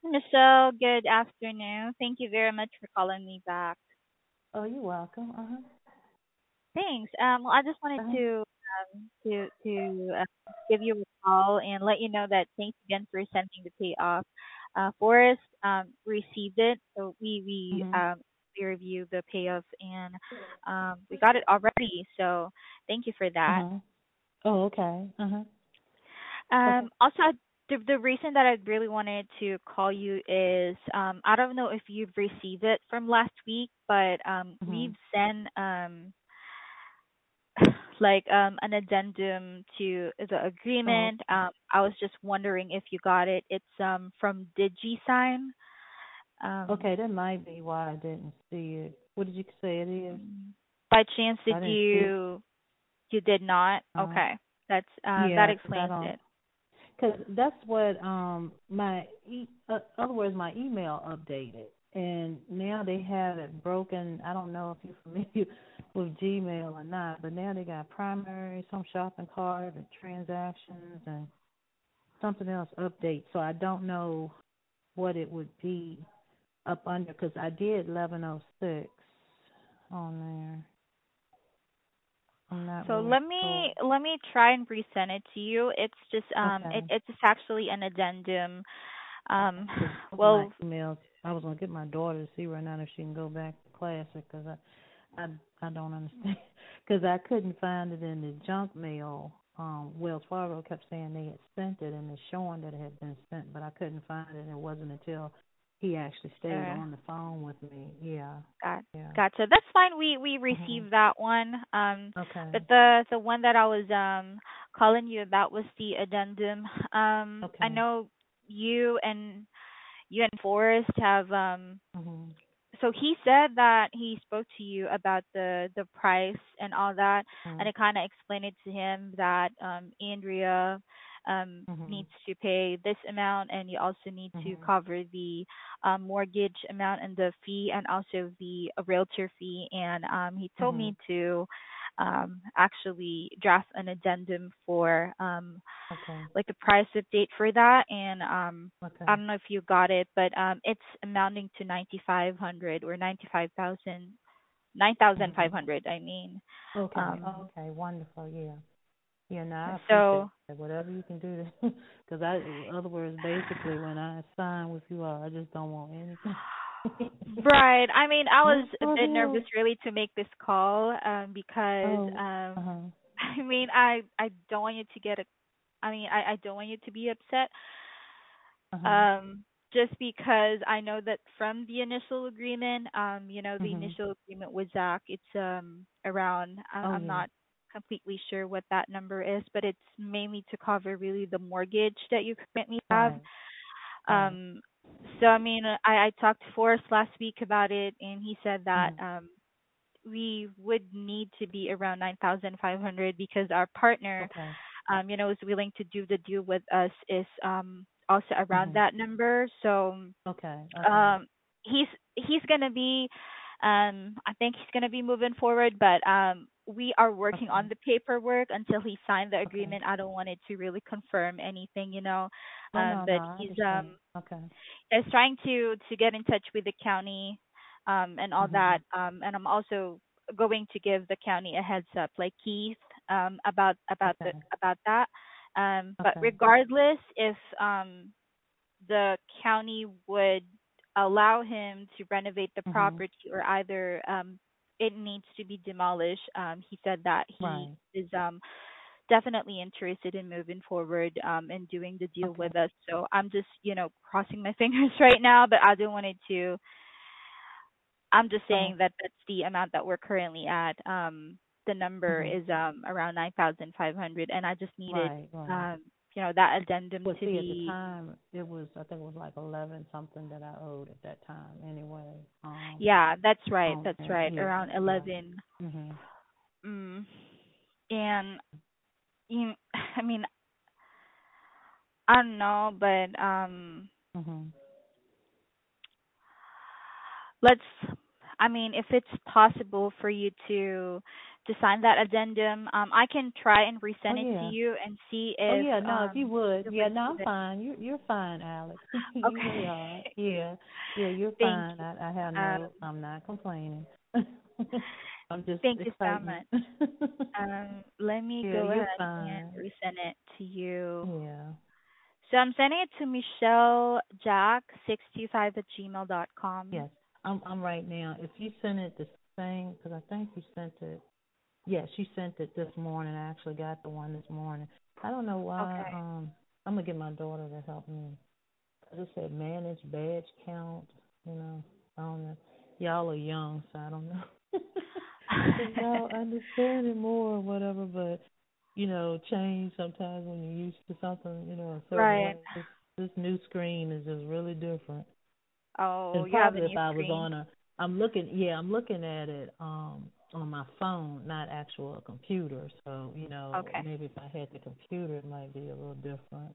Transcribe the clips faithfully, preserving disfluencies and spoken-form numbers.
Michelle, good afternoon. Thank you very much for calling me back. Oh, you're welcome. Uh-huh. Thanks. Um, well, I just wanted Uh-huh. to um, to to uh, give you a call and let you know that thanks again for sending the payoff. Uh, Forrest um, received it, so we we Mhm. um, we reviewed the payoff and um, we got it already. So thank you for that. Uh-huh. Oh, okay. Uh-huh. Okay. Um, also, I- the the reason that I really wanted to call you is um, I don't know if you've received it from last week, but um, Mhm. we've sent um, like um, an addendum to the Oh, agreement. Um, I was just wondering if you got it. It's um, from DigiSign. Um, okay. That might be why I didn't see it. What did you say it is? mm, by chance, I did didn't see it. you you did not? Uh, Okay, that's uh, that yeah, 'cause I explains don't. it. Because that's what um my e- uh, other words my email updated, and now they have it broken. I don't know if you're familiar with Gmail or not, but now they got primary, some shopping cart, and transactions, and something else update. So I don't know what it would be up under because I did eleven oh six on there. I'm not So real let sure. me let me try and resend it to you. It's just um it, Okay. it's just actually an addendum. Okay. Um Because my well email, I was gonna get my daughter to see right now if she can go back to Classic because I, I, I don't understand because I couldn't find it in the junk mail. Um, Wells Fargo kept saying they had sent it and it's showing that it had been sent, but I couldn't find it. And it wasn't until he actually stayed uh, on the phone with me. Yeah. got Yeah. gotcha. That's fine. We we Mhm. received that one. Um but Okay. the the one that I was um calling you about was the addendum. Um I Okay. know you and you and Forrest have um Mhm. so he said that he spoke to you about the the price and all that, and Mhm. I kind of explained it to him that um Andrea um Mhm. needs to pay this amount, and you also need to Mhm. cover the um, mortgage amount and the fee, and also the uh, realtor fee. And um he told me Mhm. to um actually draft an addendum for um Okay. like the price update for that. And um I Okay. don't know if you got it, but um it's amounting to ninety five hundred or ninety five thousand, nine thousand five Mhm. hundred, I mean. Okay. Um Okay. Wonderful. Yeah. Yeah. No, I appreciate so it. Whatever you can do to, because I, in other words, basically, when I sign with you all, I just don't want anything. right. I mean, I I'm was a so bit nervous here. really to make this call um because Oh. Uh um huh. I mean, I I don't want you to get a I mean, I I don't want you to be upset. Uh huh. Um, just because I know that from the initial agreement, um, you know, the Mhm. initial agreement with Zach, it's um around. I, Oh I'm yeah. not completely sure what that number is, but it's mainly to cover really the mortgage that you currently have. Right. Right. Um, so I mean, I, I talked to Forrest last week about it, and he said that Mhm. um we would need to be around nine thousand five hundred because our partner Okay. um, you know, is willing to do the deal with us is um also around Mhm. that number. So Okay. Okay. um he's he's gonna be um I think he's gonna be moving forward, but um we are working Okay. on the paperwork until he signed the Okay. agreement. I don't want it to really confirm anything, you know. Oh Um no, no, but I he's understand. um Okay. is trying to to get in touch with the county um and all that. Mhm. Um and I'm also going to give the county a heads up, like Keith, um about about the Okay. about that. Um but Okay. regardless if um the county would allow him to renovate the Mhm. property, or either um it needs to be demolished, um he said that he Right. is um definitely interested in moving forward um and doing the deal Okay. with us. So I'm just, you know, crossing my fingers right now, but I don't want it to I'm just Uh-huh. saying that that's the amount that we're currently at. Um the number Mhm. is um around nine thousand five hundred, and I just needed Right. Right. um you know that addendum Well, to see, at the be. time, it was I think it was like eleven something that I owed at that time. Anyway. Um. Yeah, that's right. On That's there. right. Yeah. Around Yeah. eleven. Mhm. Mm. And you I mean, I don't know, but um Mhm. let's I mean, if it's possible for you to to sign that addendum. Um, I can try and Oh resend it to yeah. you and see Oh if yeah. No, if you um would. you've Yeah. No, I'm received it. fine. You you're fine, Alex. you really Okay. are. Yeah. Yeah. You're Thank fine. you. I I have Um, no. I'm not complaining. I'm just thank you so excitement. much. Um, let me yeah. go You're ahead and fine. resend it to you. Yeah. So I'm sending it to Michelle Jack six two five at gmail dot com. Yes. I'm I'm right now. If you send it the same, because I think you sent it. Yes, you sent it this morning. I actually got the one this morning. I don't know why. Okay. Um, I'm gonna get my daughter to help me. I just said manage badge count. You know, I don't know. Y'all are young, so I don't know. if y'all understand it more or whatever, but you know, change sometimes when you're used to something, you know, a certain Right. way. This this new screen is just really different. Oh, And you have a probably if new I was screen. on a, I'm looking, yeah, I'm looking at it um on my phone, not actual computer. So you know, Okay. maybe if I had the computer, it might be a little different.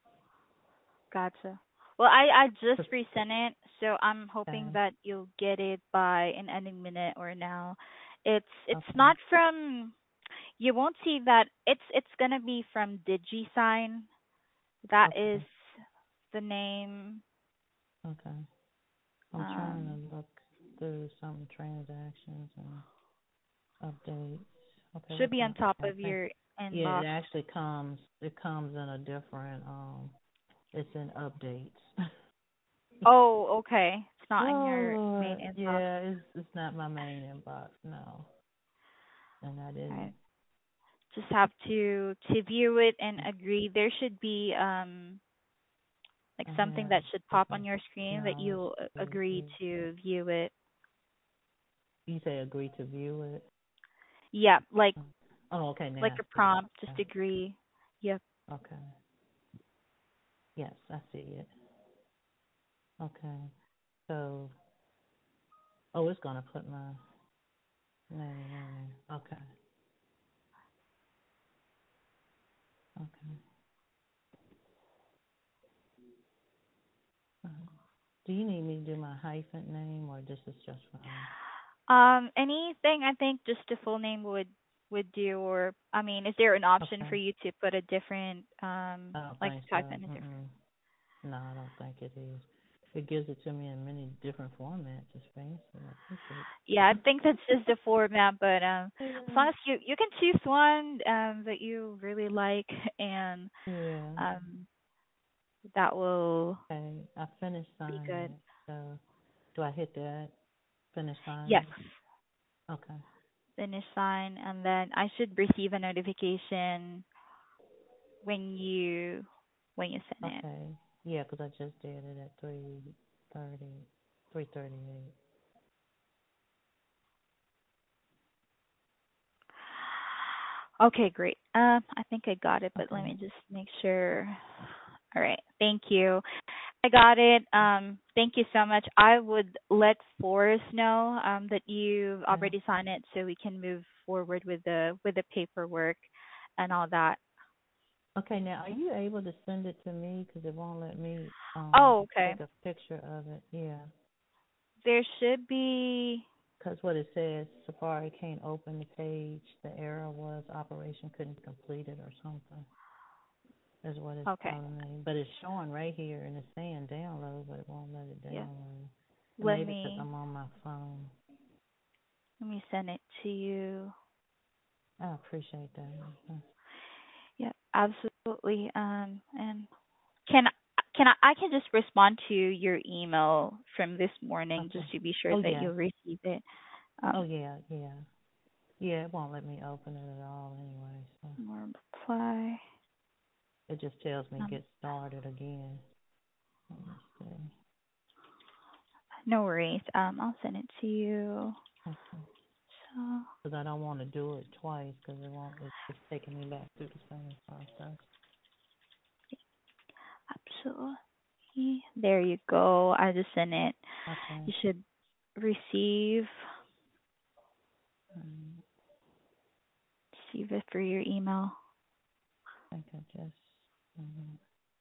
Gotcha. Well, I I just Okay. resent it, so I'm hoping that you'll get it by in any minute or now. It's it's Okay. not from. You won't see that. It's it's gonna be from DigiSign. That is Okay. the name. Okay. I'm trying Um, to look through some transactions and updates. Okay, should what's be on that? top Okay, of I think your yeah, it inbox. actually comes. It comes in a different. Um, it's in updates. Oh, okay. It's not in oh your main Lord, inbox. yeah, it's it's not my main inbox, no, and I didn't. Right. Just have to to view it and agree. There should be um like I something have that should pop on okay, your screen that acknowledge. you'll uh, To agree view. to view it. You say agree to view it. Yeah, like Oh, okay, like now I a see it. prompt, just agree. Yep. Okay, yes, I see it. Okay, so oh, it's gonna put my name in there. Okay, okay. Uh, do you need me to do my hyphen name or this is just fine? Um, anything I think just the full name would would do, or I mean, is there an option Okay. for you to put a different um I don't like think so. type in a different? Mm-mm. No, I don't think it is. It gives it to me in many different formats. It's fancy. I appreciate Yeah, I think that's just the format, but um, as long it. as you you can choose one um that you really like, and Yeah. Yeah. um that will Okay. I finished be signing good. it. So do I hit that? Finish Yes, signing? Okay. finish sign, and then I should receive a notification when you when you send it. Okay. Yeah, 'cause I just did it at three thirty, three thirty-eight. Okay, great. Um, I think I got it, but let Okay. me just make sure. All right, thank you. I got it. Um, thank you so much. I would let Forrest know um, that you've Okay. already signed it, so we can move forward with the with the paperwork and all that. Okay, now are you able to send it to me? 'Cause it won't let me um Oh, okay. take a picture of it. Yeah. There should be. 'Cause what it says, Safari can't open the page. The error was operation couldn't complete it or something. Is what it's Okay. telling me. But it's showing right here and it's saying download, but it won't let it Yeah. download. And Let maybe 'cause me I'm on my phone. let me send it to you. I appreciate that. Yeah, absolutely. Um, and can can I I can just respond to your email from this morning Okay. just to be sure Oh that yeah. you'll receive it. Oh Um, yeah, yeah. Yeah, it won't let me open it at all anyway, so more reply. it just tells me Um, get started again. Let me see. no worries. Um, I'll send it to you. Okay. So Because I don't want to do it twice because it won't. It's, it's taking me back through the same process. absolutely. There you go. I just sent it. Okay. You should receive Um, receive it for your email. I think I just. Um,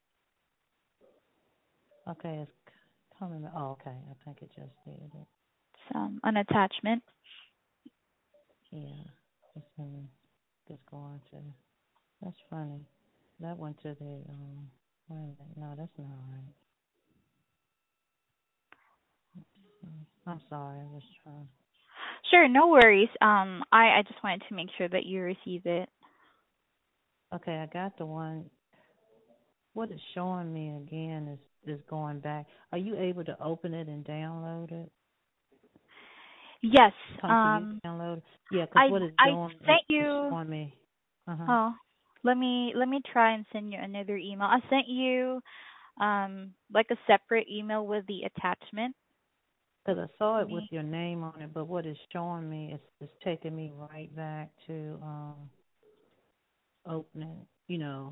okay, it's c- coming. Oh, okay. I think it just did it. It's um, an attachment. Yeah. Let's see. Just going to. That's funny. That went to the um. Wait a minute. No, that's not right. Mm, I'm sorry. I was trying. Sure, no worries. Um, I I just wanted to make sure that you receive it. Okay, I got the one. What it's showing me again is is going back. Are you able to open it and download it? Yes. Come to you Um, download it? Yeah, 'cause I what it's I doing is sent it's you. showing me. Uh huh. Oh, let me let me try and send you another email. I sent you um like a separate email with the attachment. Because I saw Let it with me. your name on it, but what it's showing me is it's taking me right back to um opening. You know.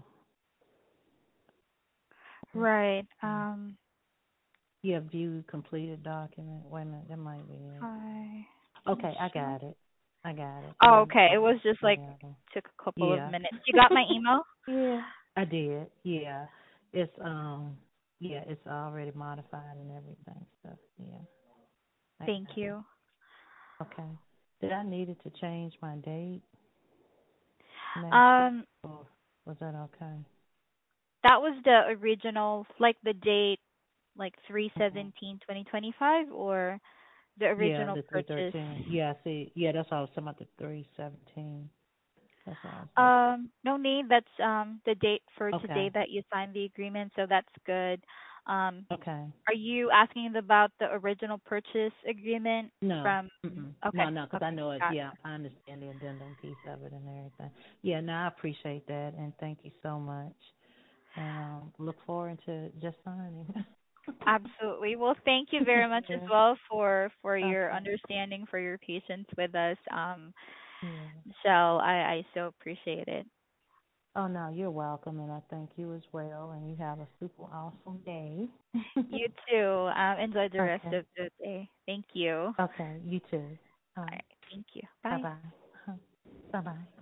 Right. Um, Um, yeah, view completed document. Wait a minute, that might be it. I. Let me Okay, I check. got it. I got it. Oh, Yeah, okay. It okay. was just like Yeah. took a couple of Yeah. minutes. You got my email? Yeah, I did. Yeah, it's um, yeah, it's already modified and everything. So yeah, I Thank got it. you. Okay. Did I needed to change my date, Samantha, Um, or was that okay? that was the original, like the date, like three hmm seventeen twenty twenty five, or the Yeah, original the three purchase. thirteen. Yeah, I see. Yeah, that's all I was talking about, the three seventeen. That's all I was looking. Um, no need. That's um the date for today Okay. that you signed the agreement, so that's good. Um, Okay. are you asking about the original purchase agreement No. from? Mm-mm. Okay, No, no, because I okay, know it. got. Yeah, I understand the addendum piece of it and everything. Yeah, no, I appreciate that, and thank you so much. And um, look forward to just signing. Absolutely. Well, thank you very much as Yeah. well for for your Okay. understanding, for your patience with us. Um, Yeah. so I I so appreciate it. Oh no, you're welcome, and I thank you as well. And you have a super awesome day. You too. Um, enjoy the rest Okay. of the day. Thank you. All Okay. You too. All right. right. Thank you. Bye Bye. bye. Bye bye.